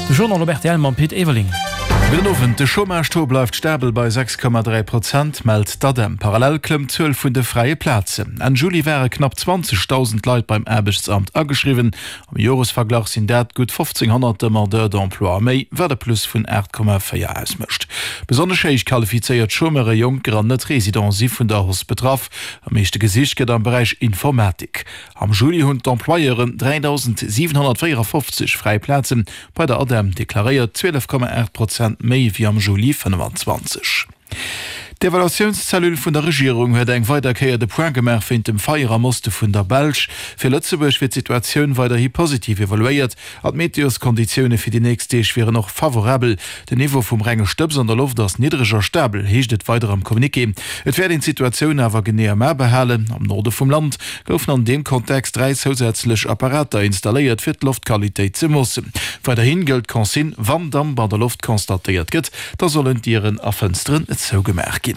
Journal Robert man Piet Eveling. Genowen de Schomarsto bleibt stabil bei 6,3%, meldt Dadem. Parallel klemmt 12 vun de freie Plätze. An Juli wäre knapp 20.000 Leute beim Erbischtsamt angeschrieben. Am Jahresvergleich sind dat gut 1500 Demandeurs d'emploi méi, wer plus vun 8,4 ausmischt. Besonders qualifiziert Schomere Junker net Residency vun der Hos betraff. Am meeste Gesicht geht am Bereich Informatik. Am Juli hun d'Emploieren 3.754 freie Plätze. Bei der Adem deklariert 12,8% méi wie am Juli 25. D'Evaluationszellul vun der Regierung huet eng weiterkeierte Point gemerk fir dem Feierer musste vun der Belsch. Fir Lützeburg wird Situationun weiter hi positiv evaluiert. Ad Meteoskonditionne fir die nächste wäre noch favorabel. De Niveau vum Renge Stöps an der Luft ass niedriger Stabel hechtet weiter am Kommuniké. Et werden in Situationun awer genéer mehr behalen. Am Norde vum Land goufen an dem Kontext 3 zusätzlich Apparater installiert fir d Luftqualität ze mussen. Weiterhin gilt Konsin, wann dann bei der Luft konstatiert gëtt, da sollen Dieren a Fenstren et so gemerk.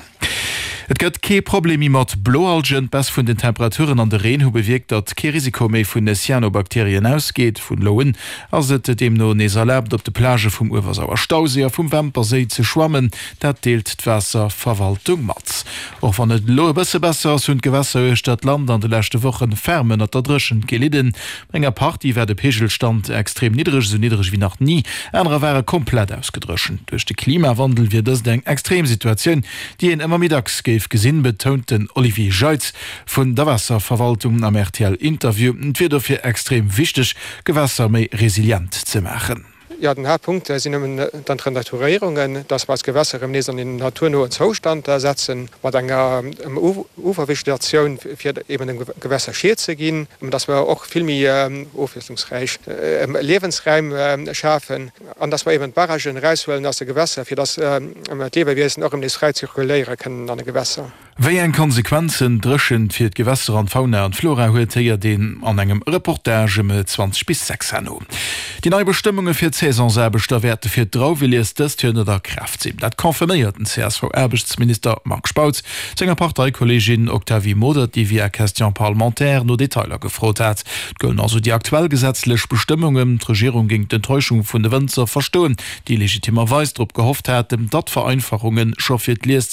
Et gëtt ke Problemi mat Bloalgen bes vun den Temperaturen an der Reen hu bewirkt, dat ke Risiko méi vun de Cyanobakterien ausgeht vun Loen, as et dem no neserläbt op de Plage vum Uwersauer Stauseer vum Wempersee ze schwammen, dat deelt d'Wässerverwaltung mat. Och van et loe bësse besser hunn Gewässer dat Land an de lächte wochen fermen at der Drschen geliden. Enger Party wär de Pegelstand extrem niedrig, so niedrig wie nach nie, enre wäre komplett ausgedrschen. Durch de Klimawandel wird es eng Extremsituation, die en immer mittags gesinn betonten Olivier Scheitz vun der Wasserverwaltung am RTL-Interview wird dafür extrem wichtig, Gewässer méi resilient zu machen. Ja, den Hauptpunkt sind dann Renaturierungen, das was Gewässer im Nächsten in den naturnahen Zustand ersetzen, was einer Ufervegetation für eben den Gewässer schier zu gehen, dass wir auch viel mehr auflösungsreich Lebensraum schaffen, und dass wir eben Barragen rausholen aus den Gewässern, für das Lebewesen auch im frei zirkulieren können an den Gewässern. Wéi en Konsequenzen dreschen fir d Gewässer an Fauna an Flora huet hier den an engem Reportage mit 20 bis 6 Anno. Die neue Bestimmungen fir Saisonsäbeter Werte fir Drauwillies des Tönne der Kraft sinn. Dat konfirmiert den CSV-Erbechtsminister Marc Spautz, senger Parteikollegin Octavie Moder, die via Question parlamentär no Detailer gefrot hat. Göllen also die aktuell gesetzlich Bestimmungen, die Regierung ging d'Enttäuschung vun de Wënzer verstohlen, die legitimerweis drop gehofft hat, dat Vereinfachungen scho fir d'Lies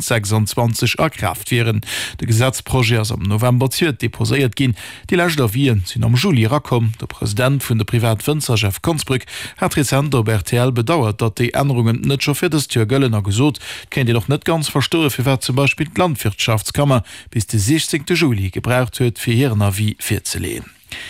2026 Kraft wären. De Gesetzprojekt am November deposiert gin. Die Lächter Wien sind am Juli rakom. Der Präsident vun der Privatwinzer Chef Konzbrück hat Rezent op RTL bedauert, dat die Änderungen net schon fir des Göllener gesot, kennt ihr noch net ganz verstoe, fir zum Beispiel d Landwirtschaftskammer bis de 16. Juli gebraucht huet fir hirner wie 14 lehen.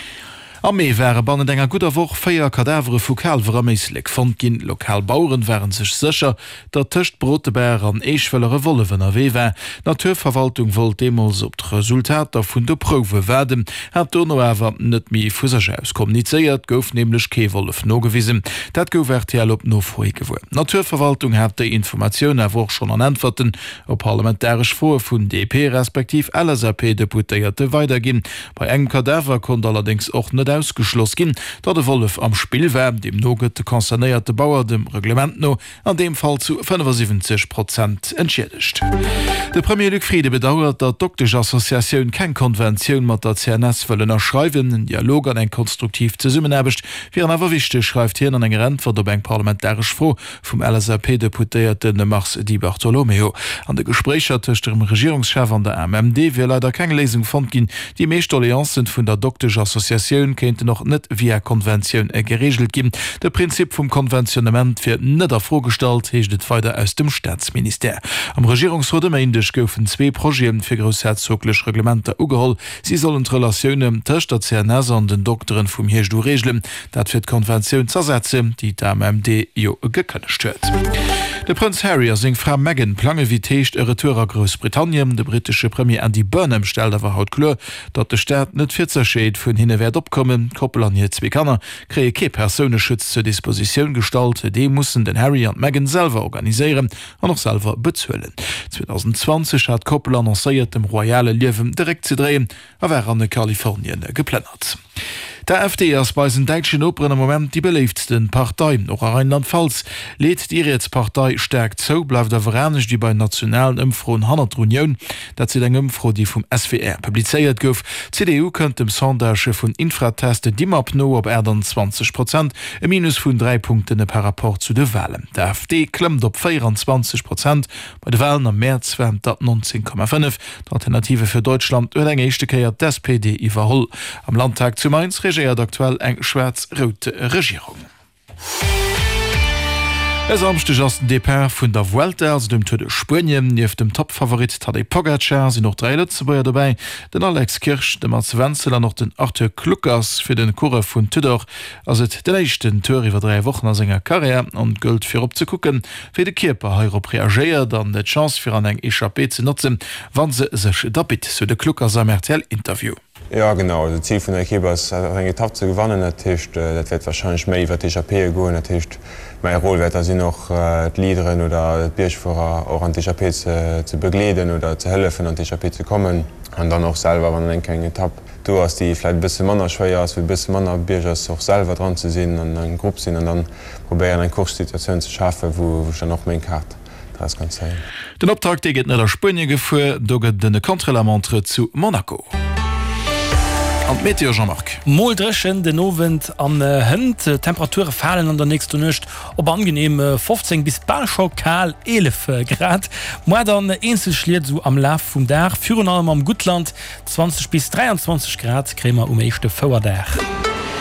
Am Mee wäre bannen enger guter woch 4 Kadavere Fukalwer meeslik fand gin. Lokalbauern wären sech sicher, dat töcht Brotebär an eichwellere Wollewen erwewe. Naturverwaltung wollt demos op d Resultater vun der Probe werden. Hat Donauwer net mi fusage auskommuniziert, gouf nämlich Kewollef no gewiesen. Dat gouf RTL op no foi gewur. Naturverwaltung hat de Information erwoch schon an Antworten op parlamentarisch vor vun DP respektiv LSAP Deputéierte weitergin. Bei eng Kadaver kon allerdings auch net ausgeschloss gin, dat de Wolf am Spiel wär, dem noget de konzernéierte Bauer dem Reglement no an dem Fall zu 75% entschädigt. De Premier Luc Friede bedauert, dat Doktisch Assoziatioun kein Konvention mat der CNS wëllen erschreiwen, en Dialog an eng konstruktiv ze summen erbecht, wie an awer wichte schreift hier an eng Rentwer der Bank parlamentarisch froh vum LSAP Deputéierte de Mars Di Bartolomeo. An de Gesprächer tcht dem Regierungschef an der MMD wie leider keine Lesung fand gin, die meescht Allianzen vun der Doktisch Assoziatioun könnte noch net via Konvention geregelt geben. Der Prinzip vom Konventionement wird net vorgestellt, hecht weiter aus dem Staatsminister. Am Regierungsrat Indisch goufen 2 Projekte für großherzoglich Reglementer ugeholl. Sie sollen Relationen zwischen der CNS und den Doktoren vom Hirschdu regeln. Dat wird Konvention zersetzen, die der MMD gekönnecht wird. Der Prinz Harry sing Frau Meghan plange wie techt e Retour a Großbritannien. De britische Premier Andy Burnham stellt awer haut klar, dat de Staat net 40 Scheet vun hinne werd opkommen. Koppel an hier 2 Kanner kree ke Personenschutz zur Disposition gestaltet. Die mussssen den Harry und Meghan selber organisieren an noch selber bezzuelen. 2020 hat Koppel annoncéiert dem royale Liewen direkt zu drehen, awer an Kalifornien geplannert. Der FD ass bei den deitschen Operen am Moment die beleefsten Partei och a Rheinland-Pfalz lädt die Partei stärkt zo bleif der verranisch die bei nationalen Impfroen 100 Union, dat sie eng Impfro die vum SWR publizeiert gouf. CDU könnt dem Sondarsche vun Infrateste DIMAP no op Ädern 20%, e minus vun 3 Punkten per rapport zu de Wahlen. Der FD klemmt op 24%, bei de Wahlen am März wären dat 19,5. Alternative für Deutschland eng echtekeiert des SPD iwwerholl. Am Landtag zu Mainz regiert aktuell eng schwarz-rote Regierung. Es amchte Justin Depin vun der Vuelta aus dem Tour de Spanien nieef dem Topfavorit Tadej Pogacar sind noch 3 Lützebäier dabei, den Alex Kirsch, dem Mats Wenzeler noch den Arthur Klukas fir den Kurre vun Tudor, ass et den echten Tour iwwer 3 Wochen as enger Karriere an Göld fir opzekucken, fir de Kierper heurop reageiert an de Chance fir an eng EchaP ze nutzen, wann se sech dabit so de Klukas am RTL-Interview. Ja genau, de Ziel vun der Kibers eng Etapp ze gewannen, datcht dat wird wahrscheinlich méi iwwer d'EchaP goen, datcht mei Rollwetter sinn noch Liederen oder Bierchvorer auch an d'EchaP ze begleden oder ze hëllefen an d'EchaP ze kommen, an dann noch selber wann eng eng Etapp. Du hast dieläit bisse Manner schwéier ass wie bis Manner Biergers och selber dran ze sinn an eng Grupp sinn an dann probieren eng Kurssituatioun ze schaffe, woch noch még Kart. Den Optrag deget net der Spnje gefu, doget denne Kontrollemontre zu Monaco. Meteor Jean-Marc. Moldrechen den Novent an Hënd Temperature fallen an der nächste Nëcht op angenehm 15 bis Balschokal 11 Grad. Mo dann Insel schliert so am Laf vum Dach, Führen allem am Gutland 20 bis 23 Grad Krämer echte Fauerdach.